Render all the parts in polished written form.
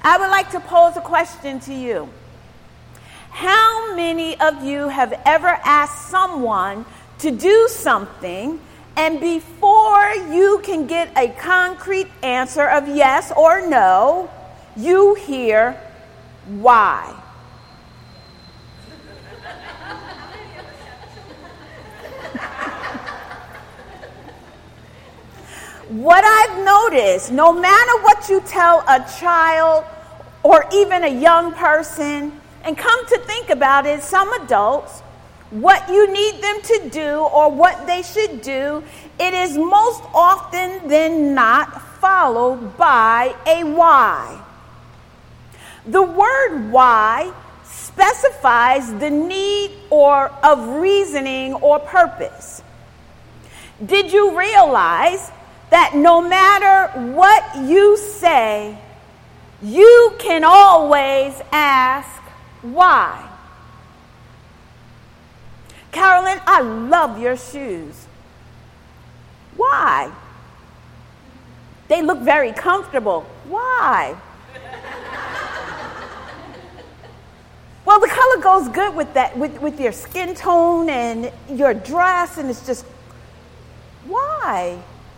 I would like to pose a question to you. How many of you have ever asked someone to do something, and before you can get a concrete answer of yes or no, you hear why? What I've noticed, no matter what you tell a child or even a young person, and come to think about it, some adults, what you need them to do or what they should do, it is most often than not followed by a why. The word why specifies the need of reasoning or purpose. Did you realize that no matter what you say, you can always ask why? Carolyn, I love your shoes. Why? They look very comfortable. Why? Well, the color goes good with that, with your skin tone and your dress, and it's just, why?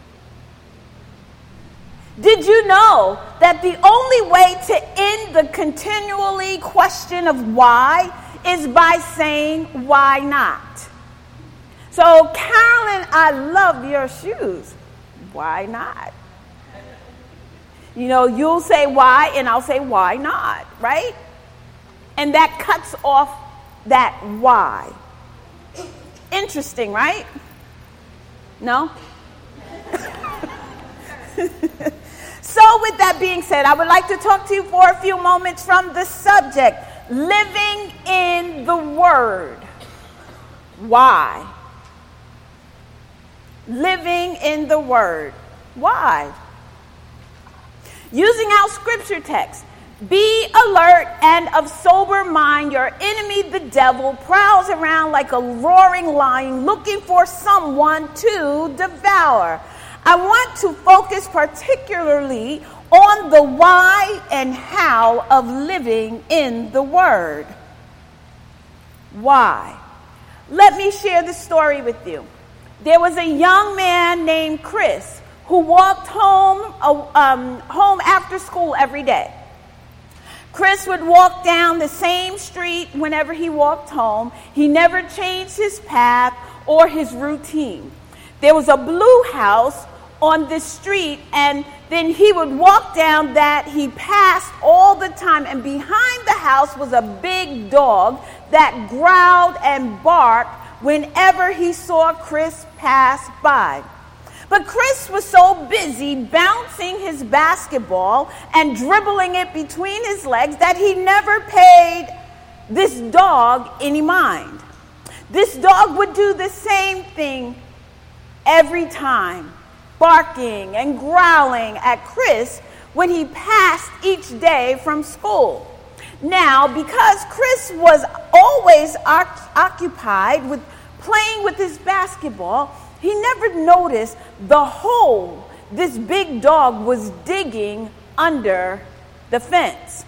Did you know that the only way to end the continually question of why is by saying, why not? So, Carolyn, I love your shoes. Why not? You know, you'll say why, and I'll say why not, right? And that cuts off that why. Interesting, right? No? So with that being said, I would like to talk to you for a few moments from the subject, living in the Word. Why? Living in the Word. Why? Using our scripture text, be alert and of sober mind. Your enemy, the devil, prowls around like a roaring lion looking for someone to devour. I want to focus particularly on the why and how of living in the Word. Why? Let me share this story with you. There was a young man named Chris who walked home after school every day. Chris would walk down the same street whenever he walked home. He never changed his path or his routine. There was a blue house on the street, and then he would walk down that he passed all the time, and behind the house was a big dog that growled and barked whenever he saw Chris pass by. But Chris was so busy bouncing his basketball and dribbling it between his legs that he never paid this dog any mind. This dog would do the same thing every time, barking and growling at Chris when he passed each day from school. Now, because Chris was always occupied with playing with his basketball, he never noticed the hole this big dog was digging under the fence.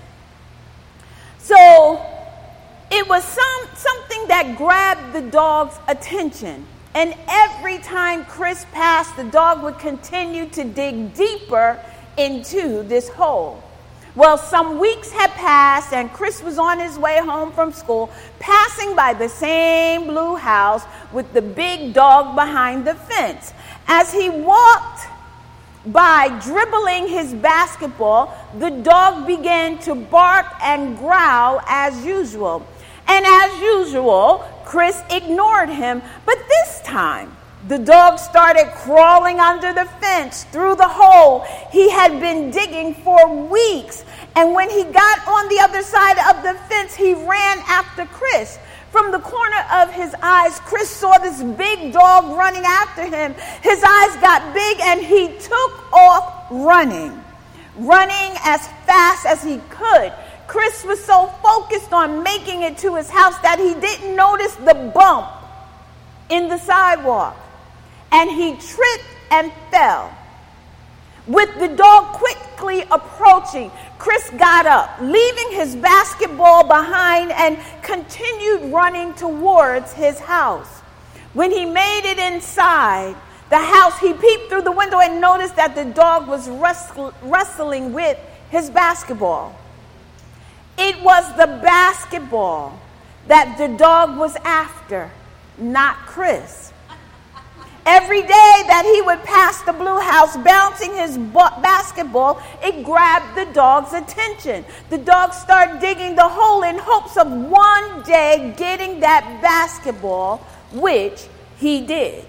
So it was something that grabbed the dog's attention. And every time Chris passed, the dog would continue to dig deeper into this hole. Well, some weeks had passed, and Chris was on his way home from school, passing by the same blue house with the big dog behind the fence. As he walked by dribbling his basketball, the dog began to bark and growl as usual. And as usual, Chris ignored him, but this time, the dog started crawling under the fence through the hole he had been digging for weeks. And when he got on the other side of the fence, he ran after Chris. From the corner of his eyes, Chris saw this big dog running after him. His eyes got big and he took off running as fast as he could. Chris was so focused on making it to his house that he didn't notice the bump in the sidewalk. And he tripped and fell. With the dog quick quickly approaching, Chris got up, leaving his basketball behind, and continued running towards his house. When he made it inside the house, he peeped through the window and noticed that the dog was wrestling with his basketball. It was the basketball that the dog was after, not Chris. Every day that he would pass the blue house bouncing his basketball, it grabbed the dog's attention. The dog started digging the hole in hopes of one day getting that basketball, which he did.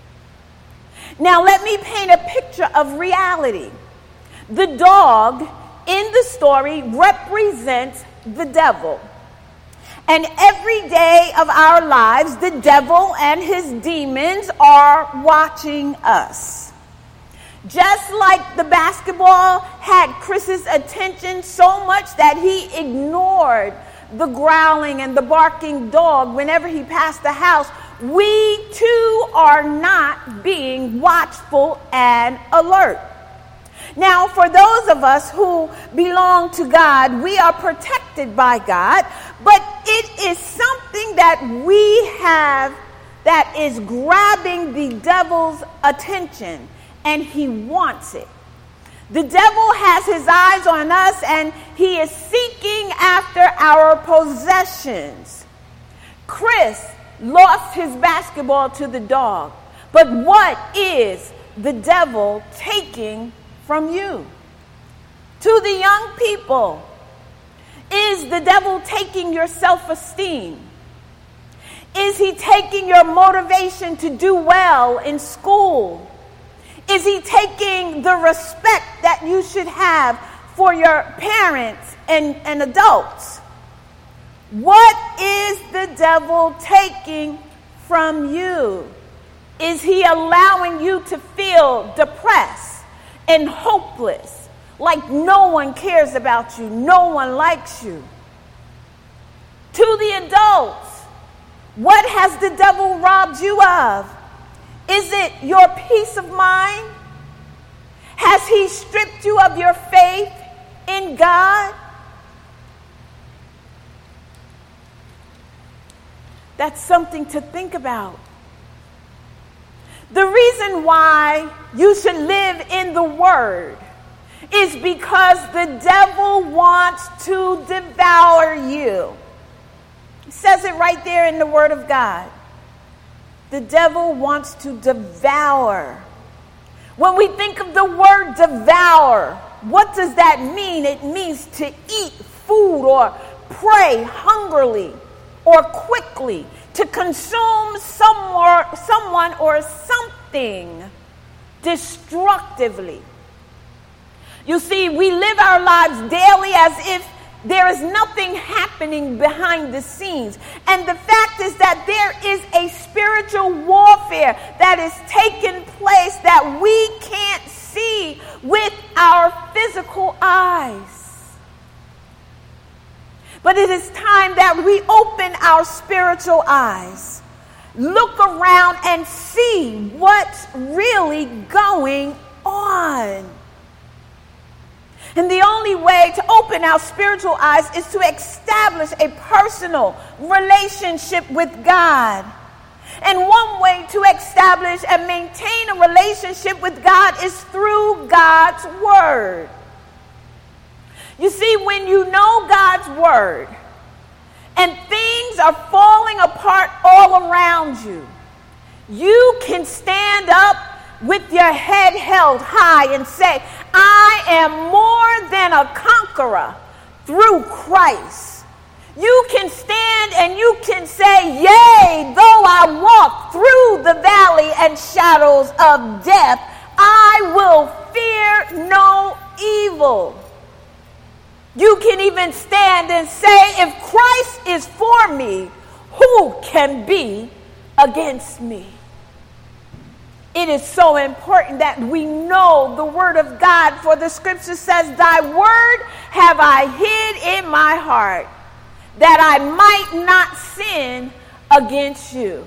Now let me paint a picture of reality. The dog in the story represents the devil. And every day of our lives, the devil and his demons are watching us. Just like the basketball had Chris's attention so much that he ignored the growling and the barking dog whenever he passed the house, we too are not being watchful and alert. Now, for those of us who belong to God, we are protected by God, but it is something that we have that is grabbing the devil's attention, and he wants it. The devil has his eyes on us, and he is seeking after our possessions. Chris lost his basketball to the dog, but what is the devil taking from you? To the young people, is the devil taking your self-esteem? Is he taking your motivation to do well in school? Is he taking the respect that you should have for your parents and adults? What is the devil taking from you? Is he allowing you to feel depressed and hopeless, like no one cares about you, no one likes you? To the adults, what has the devil robbed you of? Is it your peace of mind? Has he stripped you of your faith in God? That's something to think about. The reason why you should live in the Word is because the devil wants to devour you. It says it right there in the Word of God. The devil wants to devour. When we think of the word devour, what does that mean? It means to eat food or prey hungrily or quickly, to consume someone or something destructively. You see, we live our lives daily as if there is nothing happening behind the scenes. And the fact is that there is a spiritual warfare that is taking place that we can't see with our physical eyes. But it is time that we open our spiritual eyes, look around and see what's really going on. And the only way to open our spiritual eyes is to establish a personal relationship with God. And one way to establish and maintain a relationship with God is through God's Word. You see, when you know God's Word and things are falling apart all around you, you can stand up with your head held high and say, I am more than a conqueror through Christ. You can stand and you can say, yea, though I walk through the valley and shadows of death, I will fear no evil. You can even stand and say, if Christ is for me, who can be against me? It is so important that we know the Word of God, for the Scripture says, thy word have I hid in my heart, that I might not sin against you.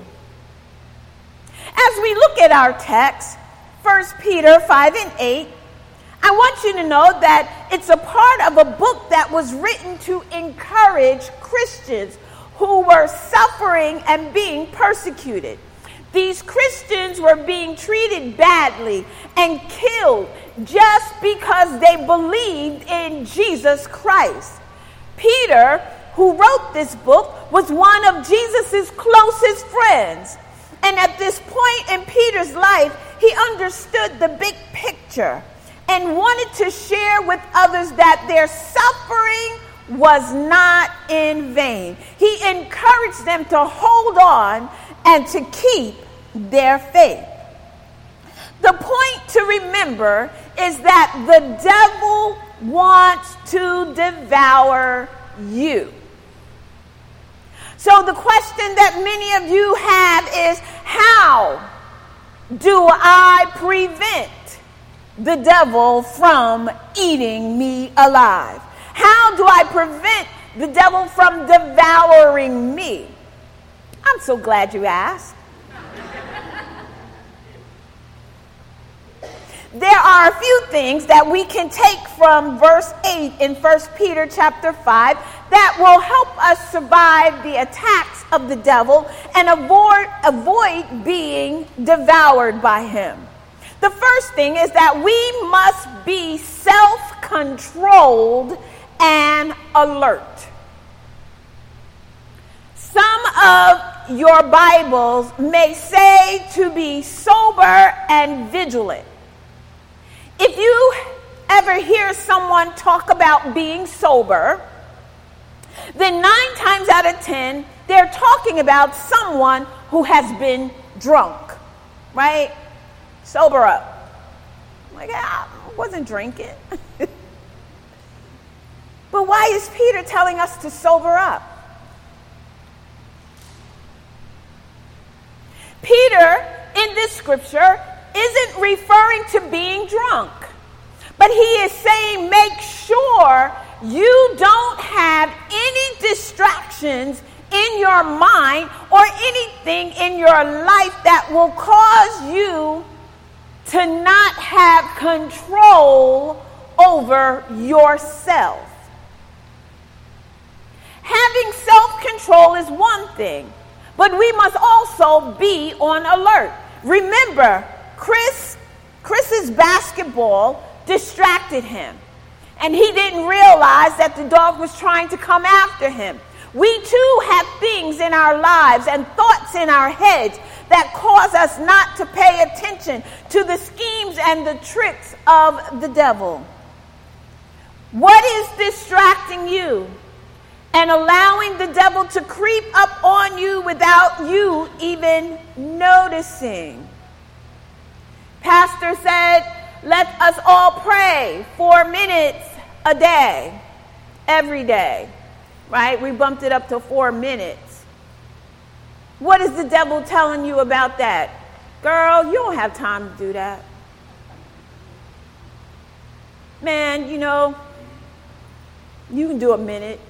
As we look at our text, 1 Peter 5 and 8, I I want you to know that it's a part of a book that was written to encourage Christians who were suffering and being persecuted. These Christians were being treated badly and killed just because they believed in Jesus Christ. Peter, who wrote this book, was one of Jesus' closest friends. And at this point in Peter's life, he understood the big picture and wanted to share with others that their suffering was not in vain. He encouraged them to hold on and to keep their faith. The point to remember is that the devil wants to devour you. So the question that many of you have is, how do I prevent the devil from eating me alive? How do I prevent the devil from devouring me? I'm so glad you asked. There are a few things that we can take from verse 8 in 1 Peter chapter 5 that will help us survive the attacks of the devil and avoid being devoured by him. The first thing is that we must be self-controlled and alert. Some of your Bibles may say to be sober and vigilant. If you ever hear someone talk about being sober, then 9 times out of 10, they're talking about someone who has been drunk, right? Sober up. Like, I wasn't drinking. But why is Peter telling us to sober up? Peter, in this scripture, isn't referring to being drunk, but he is saying make sure you don't have any distractions in your mind or anything in your life that will cause you to not have control over yourself. Having self-control is one thing, but we must also be on alert. Remember, Chris's basketball distracted him, and he didn't realize that the dog was trying to come after him. We too have things in our lives and thoughts in our heads that cause us not to pay attention to the schemes and the tricks of the devil. What is distracting you and allowing the devil to creep up on you without you even noticing? Pastor said, let us all pray 4 minutes a day, every day, right? We bumped it up to 4 minutes. What is the devil telling you about that? Girl, you don't have time to do that. Man, you can do a minute.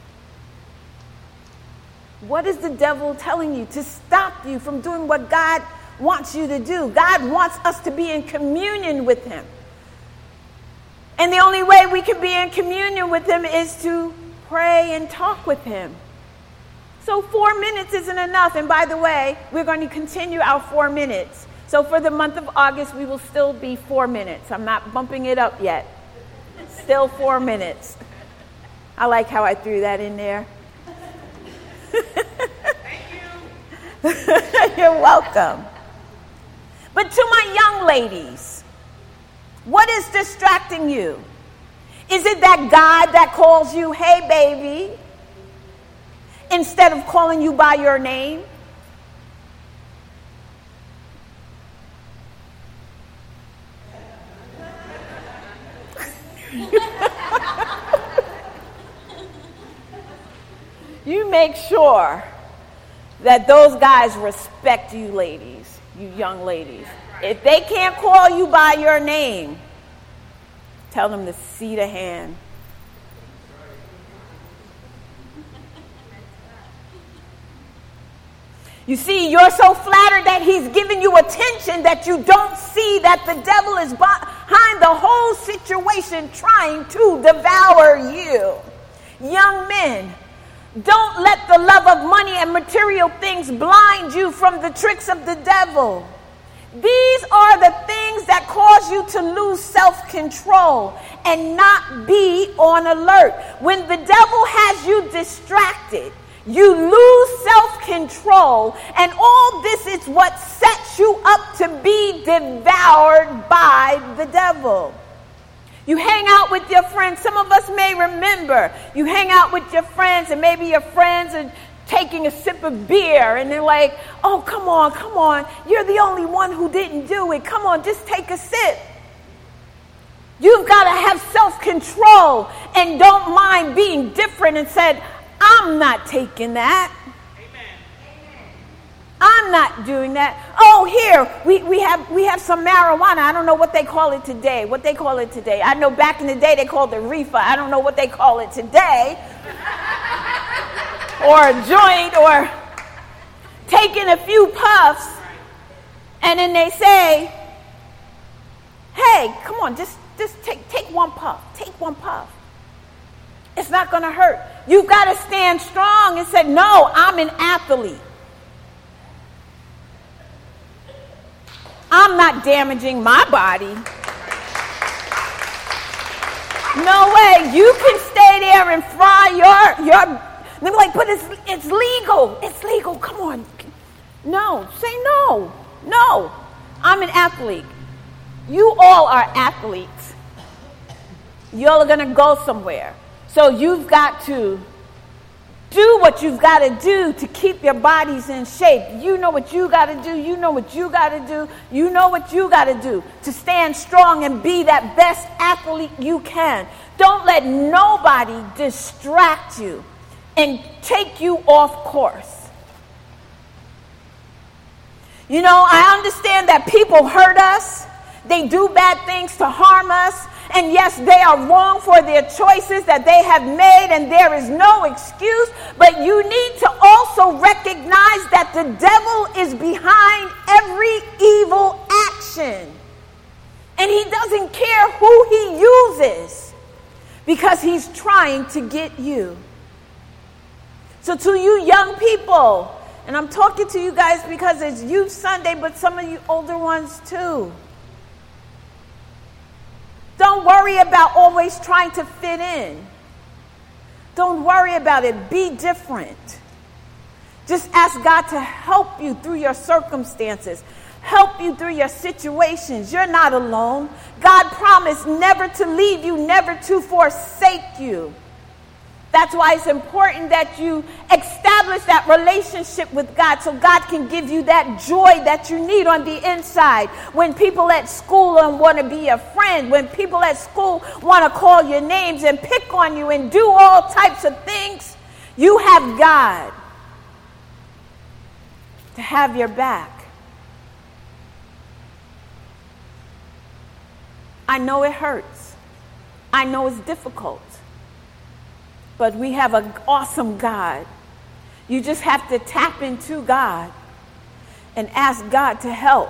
What is the devil telling you to stop you from doing what God wants you to do? God wants us to be in communion with him. And the only way we can be in communion with him is to pray and talk with him. So 4 minutes isn't enough. And by the way, we're going to continue our 4 minutes. So for the month of August, we will still be 4 minutes. I'm not bumping it up yet. Still 4 minutes. I like how I threw that in there. Thank you. You're welcome. But to my young ladies, what is distracting you? Is it that God that calls you, hey baby, instead of calling you by your name? You make sure that those guys respect you ladies, you young ladies. If they can't call you by your name, tell them to see the hand. You see, you're so flattered that he's giving you attention that you don't see that the devil is behind the whole situation trying to devour you. Young men, don't let the love of money and material things blind you from the tricks of the devil. These are the things that cause you to lose self-control and not be on alert. When the devil has you distracted, you lose self-control, and all this is what sets you up to be devoured by the devil. You hang out with your friends. Some of us may remember. You hang out with your friends, and maybe your friends are taking a sip of beer, and they're like, oh, come on. You're the only one who didn't do it. Come on, just take a sip. You've got to have self-control and don't mind being different and said, I'm not taking that. I'm not doing that. Oh, here, we have some marijuana. I don't know what they call it today. I know back in the day they called it reefer. I don't know what they call it today. Or a joint, or taking a few puffs, and then they say, hey, come on, just take one puff. Take one puff. It's not going to hurt. You've got to stand strong and say, no, I'm an athlete. I'm not damaging my body. No way. You can stay there and fry your they're like, but it's legal. It's legal. Come on. No. Say no. No. I'm an athlete. You all are athletes. You all are going to go somewhere. So you've got to do what you've got to do to keep your bodies in shape. You know what you got to do. You know what you got to do. You know what you got to do to stand strong and be that best athlete you can. Don't let nobody distract you and take you off course. You know, I understand that people hurt us. They do bad things to harm us. And yes, they are wrong for their choices that they have made, and there is no excuse. But you need to also recognize that the devil is behind every evil action. And he doesn't care who he uses because he's trying to get you. So to you young people, and I'm talking to you guys because it's Youth Sunday, but some of you older ones too. Don't worry about always trying to fit in. Don't worry about it. Be different. Just ask God to help you through your circumstances, help you through your situations. You're not alone. God promised never to leave you, never to forsake you. That's why it's important that you establish that relationship with God so God can give you that joy that you need on the inside. When people at school don't want to be a friend, when people at school want to call your names and pick on you and do all types of things, you have God to have your back. I know it hurts. I know it's difficult. But we have an awesome God. You just have to tap into God and ask God to help.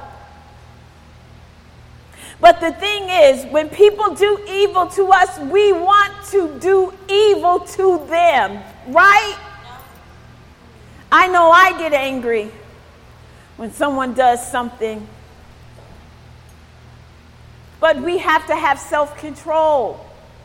But the thing is, when people do evil to us, we want to do evil to them, right? I know I get angry when someone does something. But we have to have self-control.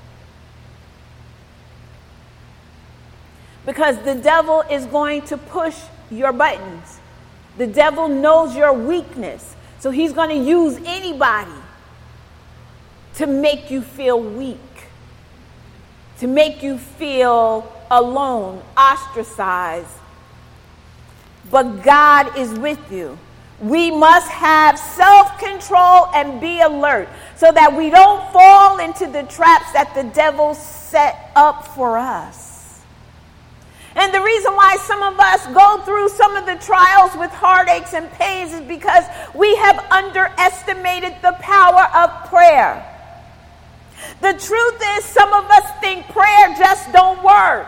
Because the devil is going to push your buttons. The devil knows your weakness. So he's going to use anybody to make you feel weak, to make you feel alone, ostracized. But God is with you. We must have self-control and be alert so that we don't fall into the traps that the devil set up for us. And the reason why some of us go through some of the trials with heartaches and pains is because we have underestimated the power of prayer. The truth is, some of us think prayer just don't work.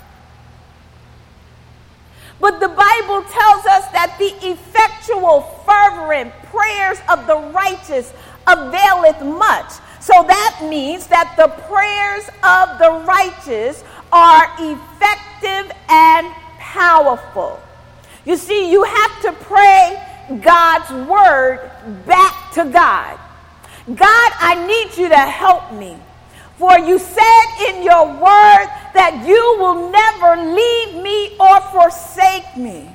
But the Bible tells us that the effectual, fervent prayers of the righteous availeth much. So that means that the prayers of the righteous are effective and powerful. You see, you have to pray God's word back to God. God, I need you to help me. For you said in your word that you will never leave me or forsake me.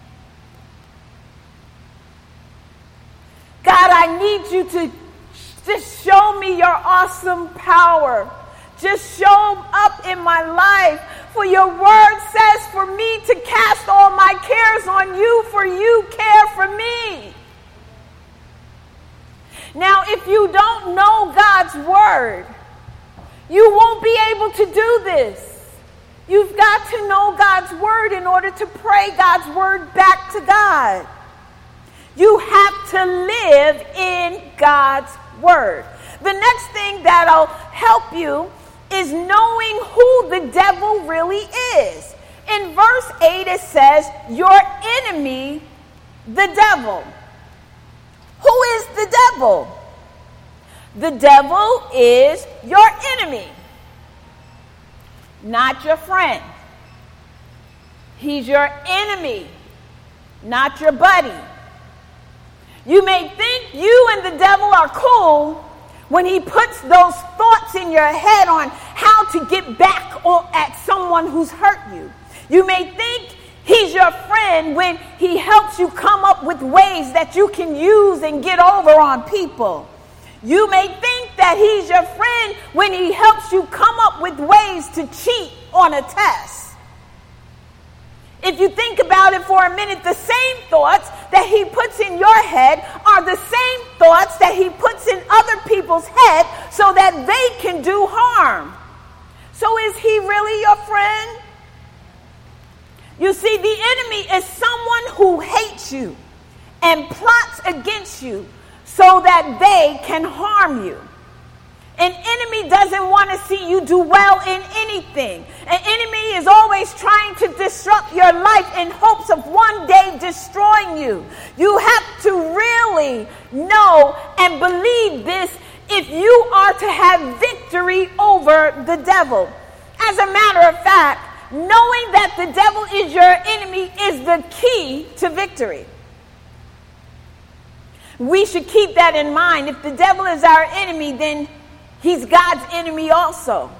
God, I need you to just show me your awesome power. Just show up in my life. For your word says for me to cast all my cares on you, for you care for me. Now, if you don't know God's word, you won't be able to do this. You've got to know God's word in order to pray God's word back to God. You have to live in God's word. The next thing that'll help you is knowing who the devil really is. In verse 8 it says, your enemy, the devil. Who is the devil? The devil is your enemy, not your friend. He's your enemy, not your buddy. You may think you and the devil are cool when he puts those thoughts in your head on how to get back at someone who's hurt you. You may think he's your friend when he helps you come up with ways that you can use and get over on people. You may think that he's your friend when he helps you come up with ways to cheat on a test. If you think about it for a minute, the same thoughts that he puts in your head are the same thoughts that he puts in other people's head so that they can do harm. So is he really your friend? You see, the enemy is someone who hates you and plots against you so that they can harm you. An enemy doesn't want to see you do well in anything. An enemy is always trying to disrupt your life in hopes of one day destroying you. You have to really know and believe this if you are to have victory over the devil. As a matter of fact, knowing that the devil is your enemy is the key to victory. We should keep that in mind. If the devil is our enemy, then he's God's enemy also.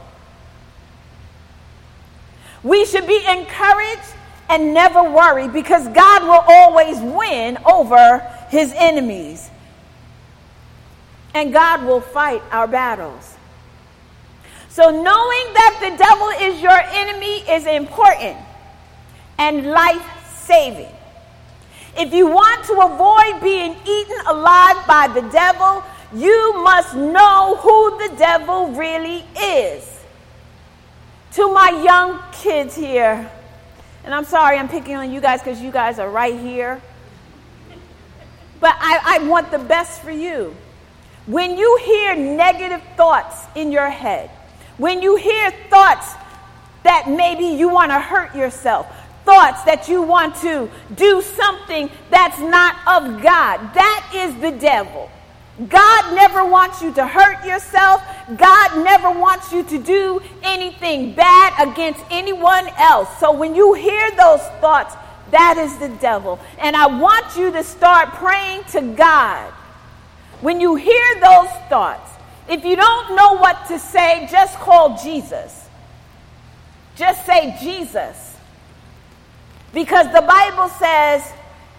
We should be encouraged and never worry because God will always win over his enemies. And God will fight our battles. So knowing that the devil is your enemy is important and life-saving. If you want to avoid being eaten alive by the devil, you must know who the devil really is. To my young kids here, and I'm sorry I'm picking on you guys because you guys are right here, but I want the best for you. When you hear negative thoughts in your head, when you hear thoughts that maybe you want to hurt yourself, thoughts that you want to do something that's not of God, that is the devil. God never wants you to hurt yourself. God never wants you to do anything bad against anyone else. So when you hear those thoughts, that is the devil. And I want you to start praying to God. When you hear those thoughts, if you don't know what to say, just call Jesus. Just say Jesus. Because the Bible says,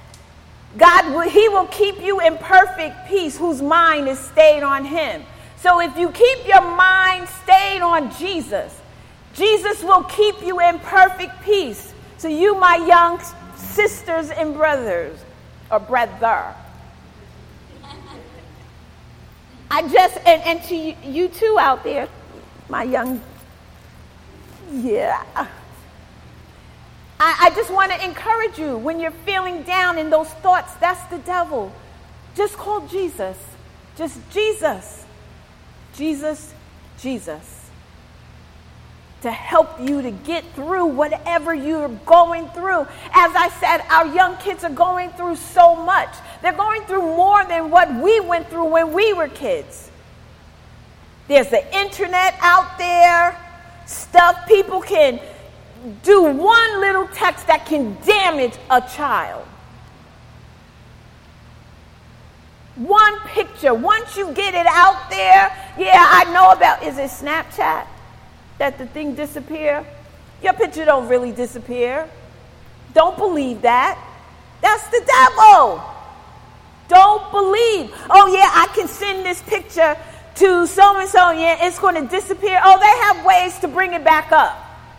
He will keep you in perfect peace whose mind is stayed on him. So if you keep your mind stayed on Jesus, Jesus will keep you in perfect peace. So you, my young sisters and brothers, or brother, and to you too out there, my young, I just want to encourage you when you're feeling down in those thoughts, that's the devil. Just call Jesus. Just Jesus. Jesus, Jesus. to help you to get through whatever you're going through. As I said, our young kids are going through so much. They're going through more than what we went through when we were kids. There's the internet out there, stuff people can do, one little text that can damage a child. One picture, once you get it out there, I know about, is it Snapchat that the thing disappear? Your picture don't really disappear. Don't believe that. That's the devil. Don't believe, I can send this picture to so-and-so, it's going to disappear. Oh, they have ways to bring it back up.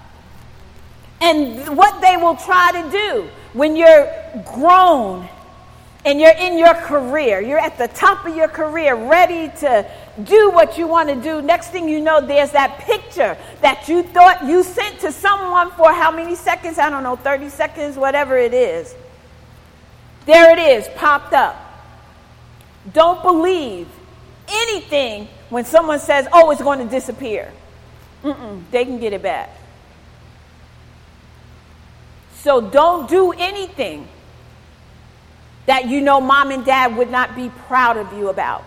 And what they will try to do when you're grown and you're in your career, you're at the top of your career, ready to do what you want to do. Next thing you know, there's that picture that you thought you sent to someone for how many seconds? I don't know, 30 seconds, whatever it is. There it is, popped up. Don't believe anything when someone says, it's going to disappear. They can get it back. So don't do anything that you know mom and dad would not be proud of you about.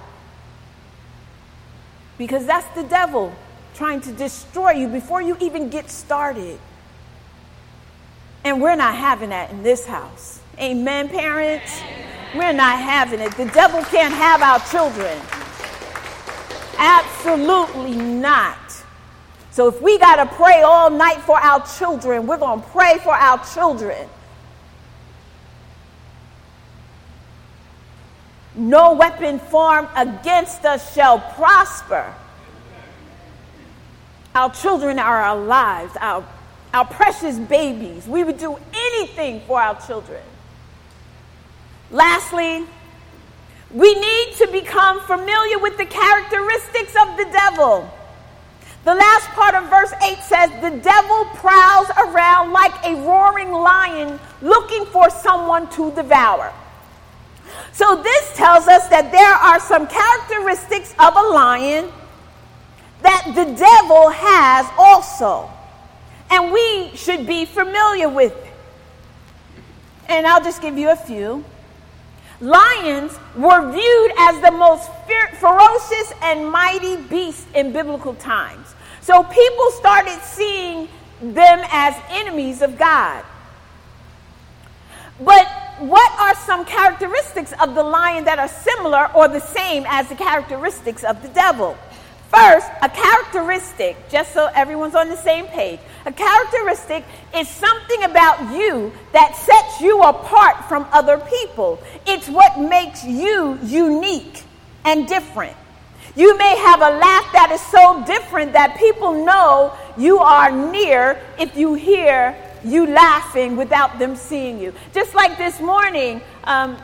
Because that's the devil trying to destroy you before you even get started. And we're not having that in this house. Amen, parents? We're not having it. The devil can't have our children. Absolutely not. So if we got to pray all night for our children, we're going to pray for our children. No weapon formed against us shall prosper. Our children are our lives, our precious babies. We would do anything for our children. Lastly, we need to become familiar with the characteristics of the devil. The last part of verse 8 says, the devil prowls around like a roaring lion looking for someone to devour. So this tells us that there are some characteristics of a lion that the devil has also. And we should be familiar with it. And I'll just give you a few. Lions were viewed as the most ferocious and mighty beasts in biblical times. So people started seeing them as enemies of God. But what are some characteristics of the lion that are similar or the same as the characteristics of the devil? First, a characteristic, just so everyone's on the same page, a characteristic is something about you that sets you apart from other people. It's what makes you unique and different. You may have a laugh that is so different that people know you are near if you hear you laughing without them seeing you. Just like this morning, I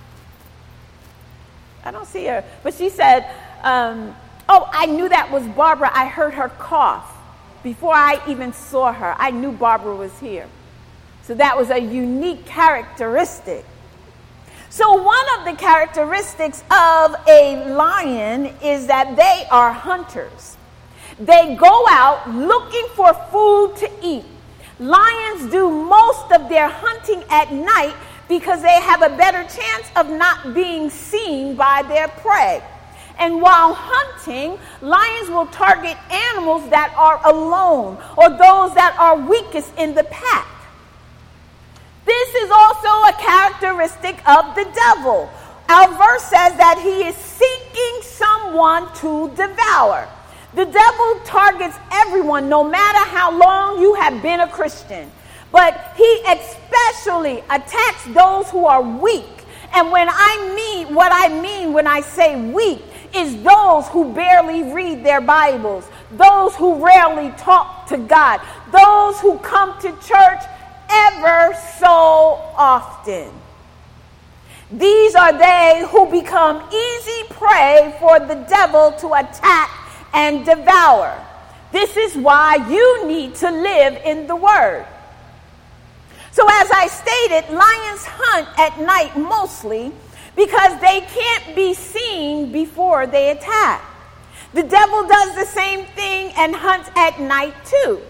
don't see her, but she said, I knew that was Barbara. I heard her cough. Before I even saw her, I knew Barbara was here. So that was a unique characteristic. So one of the characteristics of a lion is that they are hunters. They go out looking for food to eat. Lions do most of their hunting at night because they have a better chance of not being seen by their prey. And while hunting, lions will target animals that are alone or those that are weakest in the pack. This is also a characteristic of the devil. Our verse says that he is seeking someone to devour. The devil targets everyone, no matter how long you have been a Christian. But he especially attacks those who are weak. And what I mean when I say weak is those who barely read their Bibles, those who rarely talk to God, those who come to church ever so often. These are they who become easy prey for the devil to attack and devour. This is why you need to live in the Word. So as I stated, lions hunt at night mostly because they can't be seen before they attack. The devil does the same thing and hunts at night too.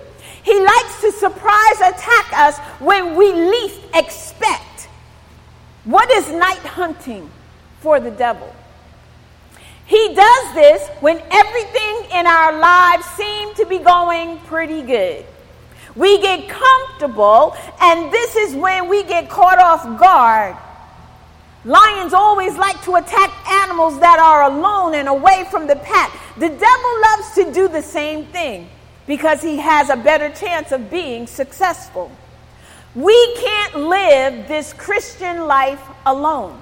He likes to surprise attack us when we least expect. What is night hunting for the devil? He does this when everything in our lives seems to be going pretty good. We get comfortable, and this is when we get caught off guard. Lions always like to attack animals that are alone and away from the pack. The devil loves to do the same thing because he has a better chance of being successful. We can't live this Christian life alone.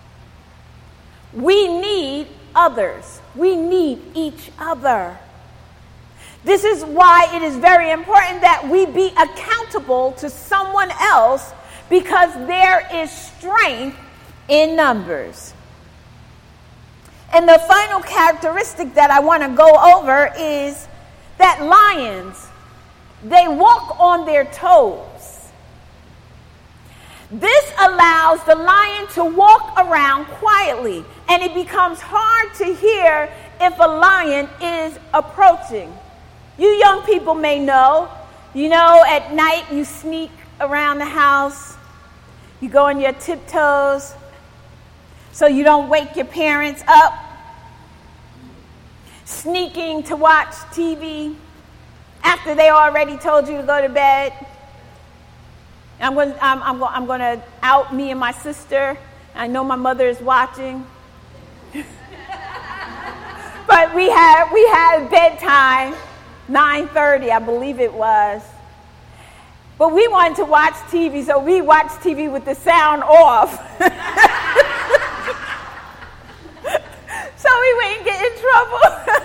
We need others. We need each other. This is why it is very important that we be accountable to someone else, because there is strength in numbers. And the final characteristic that I want to go over is that lions, they walk on their toes. This allows the lion to walk around quietly, and it becomes hard to hear if a lion is approaching. You young people may know, at night you sneak around the house, you go on your tiptoes so you don't wake your parents up, sneaking to watch TV after they already told you to go to bed. I'm going to out me and my sister. I know my mother is watching. But we had bedtime, 9:30, I believe it was. But we wanted to watch TV, so we watched TV with the sound off. So we wouldn't get in trouble.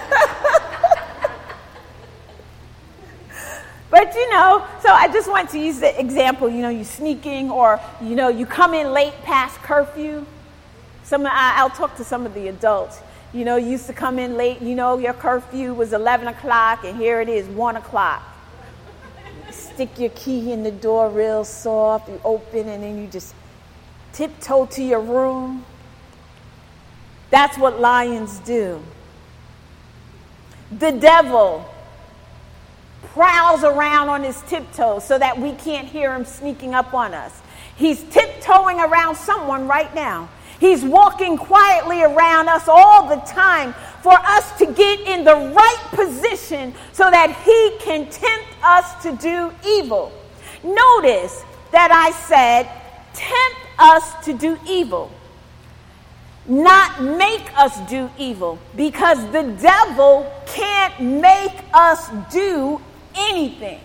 But so I just want to use the example, you sneaking, or, you come in late past curfew. I'll talk to some of the adults. You used to come in late, your curfew was 11 o'clock, and here it is, 1 o'clock. You stick your key in the door real soft, you open, and then you just tiptoe to your room. That's what lions do. The devil prowls around on his tiptoes so that we can't hear him sneaking up on us. He's tiptoeing around someone right now. He's walking quietly around us all the time for us to get in the right position so that he can tempt us to do evil. Notice that I said tempt us to do evil, not make us do evil, because the devil can't make us do anything.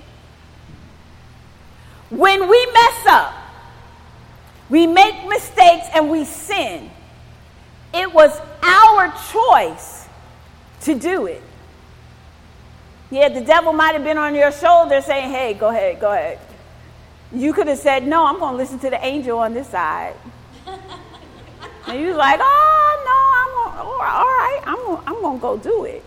When we mess up, we make mistakes and we sin, it was our choice to do it. Yeah, the devil might have been on your shoulder saying, hey, go ahead. You could have said, no, I'm going to listen to the angel on this side. And you was like, oh, no, all right, I'm going to go do it.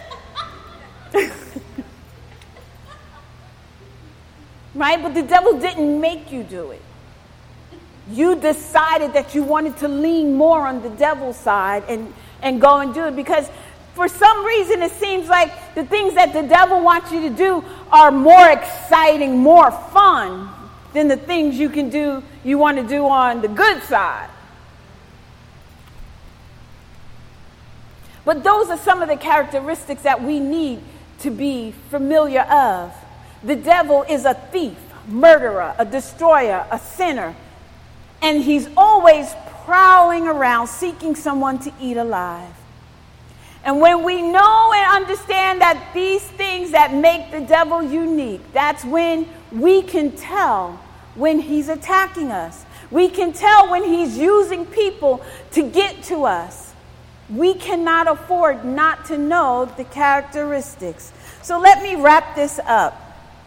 Right? But the devil didn't make you do it. You decided that you wanted to lean more on the devil's side and go and do it, because for some reason it seems like the things that the devil wants you to do are more exciting, more fun than the things you want to do on the good side. But those are some of the characteristics that we need to be familiar of. The devil is a thief, murderer, a destroyer, a sinner. And he's always prowling around seeking someone to eat alive. And when we know and understand that these things that make the devil unique, that's when we can tell when he's attacking us. We can tell when he's using people to get to us. We cannot afford not to know the characteristics. So let me wrap this up.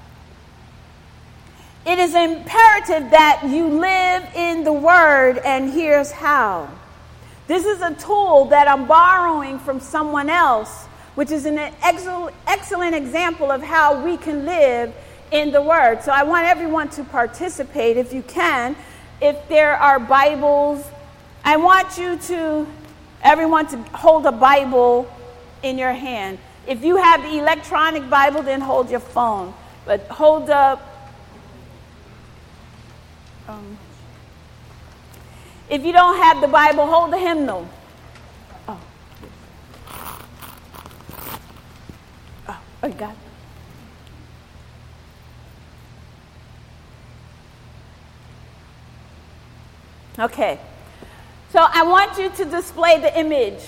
It is imperative that you live in the Word, and here's how. This is a tool that I'm borrowing from someone else, which is an excellent example of how we can live in the Word. So I want everyone to participate if you can. If there are Bibles, I want everyone to hold a Bible in your hand. If you have the electronic Bible, then hold your phone. But hold up. If you don't have the Bible, hold the hymnal. Oh, you got it. Okay. So I want you to display the image.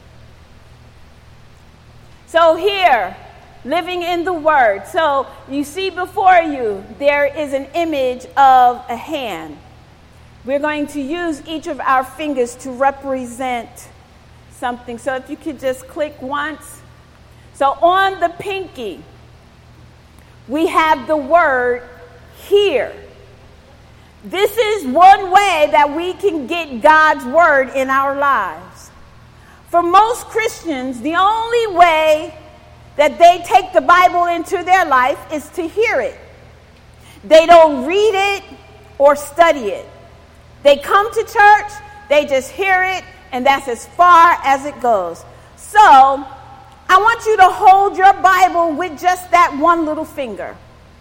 So here, living in the Word. So you see before you, there is an image of a hand. We're going to use each of our fingers to represent something. So if you could just click once. So on the pinky, we have the word here. This is one way that we can get God's word in our lives. For most Christians, the only way that they take the Bible into their life is to hear it. They don't read it or study it. They come to church, they just hear it, and that's as far as it goes. So, I want you to hold your Bible with just that one little finger.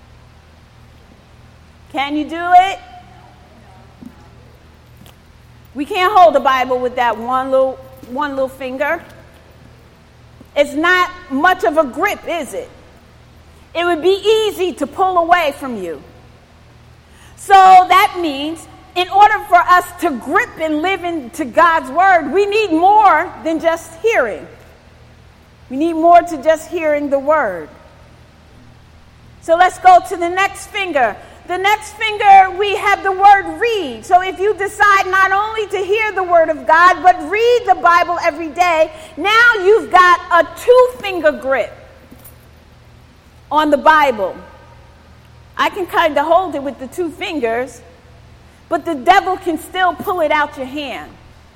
Can you do it? We can't hold the Bible with that one little finger. It's not much of a grip, is it? It would be easy to pull away from you. So that means in order for us to grip and live into God's word, we need more than just hearing. We need more to just hearing the word. So let's go to the next finger. The next finger, we have the word read. So if you decide not only to hear the word of God, but read the Bible every day, now you've got a 2-finger grip on the Bible. I can kind of hold it with the 2 fingers, but the devil can still pull it out your hand.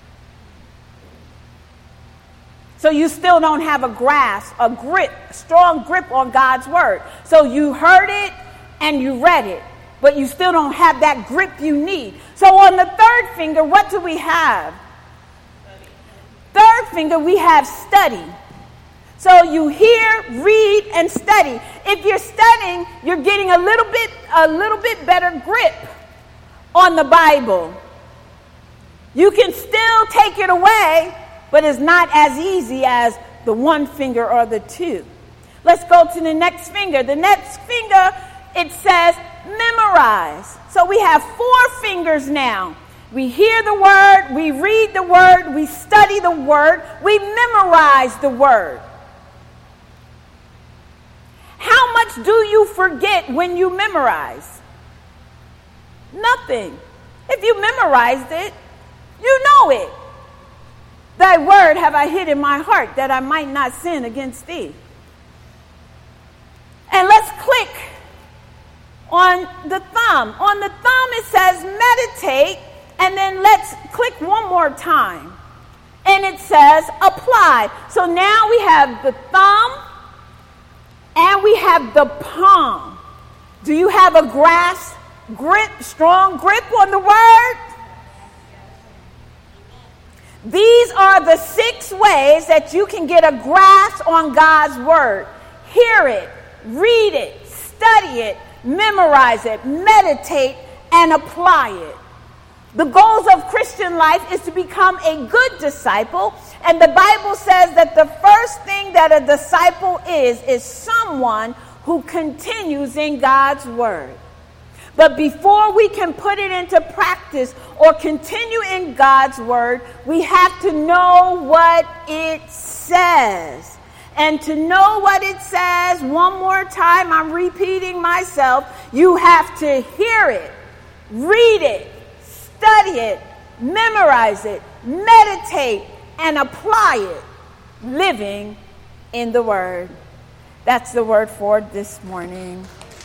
So you still don't have a grasp, a grip, strong grip on God's word. So you heard it and you read it, but you still don't have that grip you need. So on the 3rd finger, what do we have? Third finger, we have study. So you hear, read, and study. If you're studying, you're getting a little bit better grip on the Bible. You can still take it away, but it's not as easy as the 1 finger or the 2. Let's go to the next finger. The next finger, it says memorize. So we have 4 fingers now. We hear the word, we read the word, we study the word, we memorize the word. How much do you forget when you memorize? Nothing. If you memorized it, you know it. Thy word have I hid in my heart that I might not sin against thee. And let's click on the thumb. On the thumb it says meditate, and then let's click one more time. And it says apply. So now we have the thumb and we have the palm. Do you have a strong grip on the word? These are the 6 ways that you can get a grasp on God's word. Hear it, read it, study it, memorize it, meditate, and apply it. The goals of Christian life is to become a good disciple, and the Bible says that the first thing that a disciple is someone who continues in God's word. But before we can put it into practice or continue in God's word, we have to know what it says. And to know what it says, one more time, I'm repeating myself, you have to hear it, read it, study it, memorize it, meditate, and apply it, living in the word. That's the word for this morning.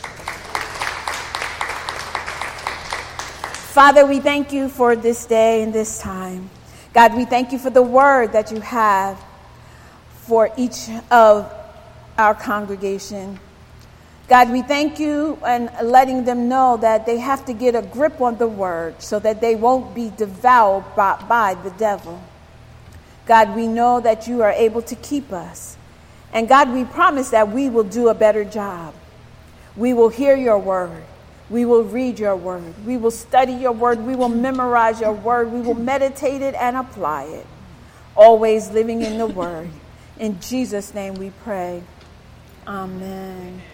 Father, we thank you for this day and this time. God, we thank you for the word that you have for each of our congregation. God, we thank you and letting them know that they have to get a grip on the word so that they won't be devoured by the devil. God, we know that you are able to keep us. And God, we promise that we will do a better job. We will hear your word. We will read your word. We will study your word. We will memorize your word. We will meditate it and apply it. Always living in the word. In Jesus' name we pray. Amen.